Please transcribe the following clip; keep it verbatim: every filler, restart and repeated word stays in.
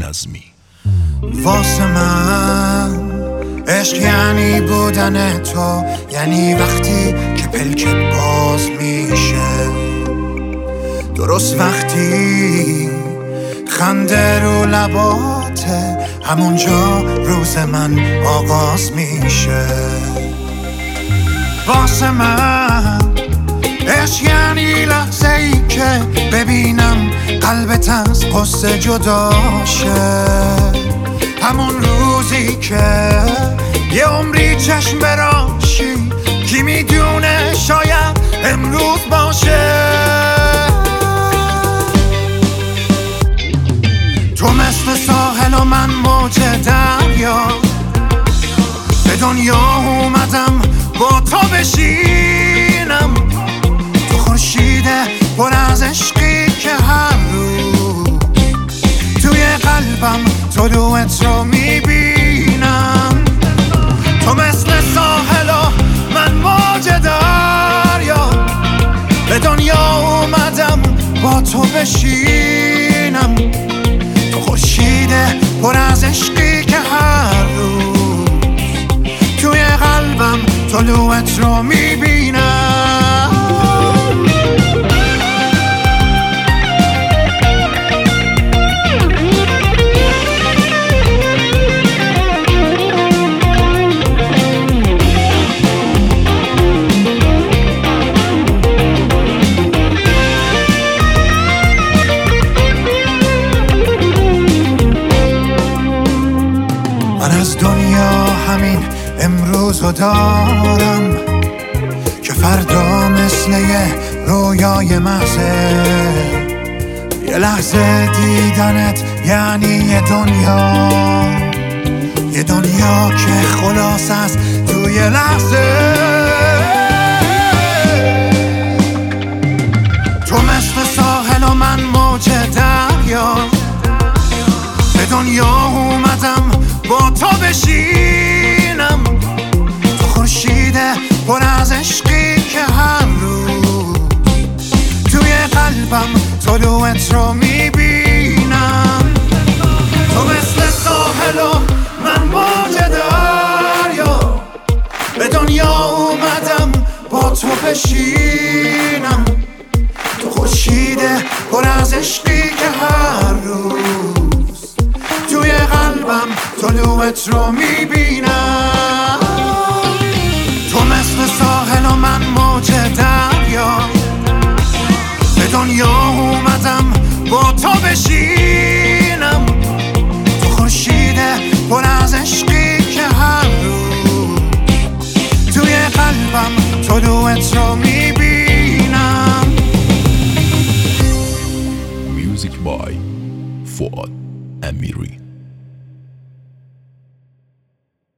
بی‌نظمی. واسه من عشق یعنی بودن تو، یعنی وقتی که پلکت باز میشه، درست وقتی خنده رو لباته، همونجا روز من آغاز میشه. واسه من عشق یعنی لحظه ای که ببینم قلبت از قصه جدا شه، همون روزی که یه عمری چشم براشی، کی میدونه شاید امروز باشه. تو مثل ساحل و من موج دریا، به دنیا اومدم با تو بشینم، تو خورشید پر از عشقی که هر روز توی قلبم طلوعت رو میبینم. تو مثل ساحل و من موج دریا، به دنیا اومدم با تو بشینم، تو خورشید پر از عشقی که هر روز توی قلبم طلوعت رو میبینم. من از دنیا همین امروزو دارم که فردا مثل یه رویای محضه، یه لحظه دیدنت یعنی یه دنیا، یه دنیا که خلاص است توی لحظه. تو مثل ساحل و من موج دریا، به دنیا اومدم با تو بشینم، تو خورشید پر از عشقی که هر روز توی قلبم طلوعت رو میبینم. تو مثل ساحل و من موج دریا، به دنیا اومدم با تو بشینم، تو خورشید پر از عشقی که هر روز توی قلبم طلوعت رو میبینم. تو مثل ساحل و من موج دریا، به دنیا اومدم با تو بشینم، تو خورشید پر از عشقی که هر روز توی قلبم طلوعت رو میبینم. Music by فؤاد امیری.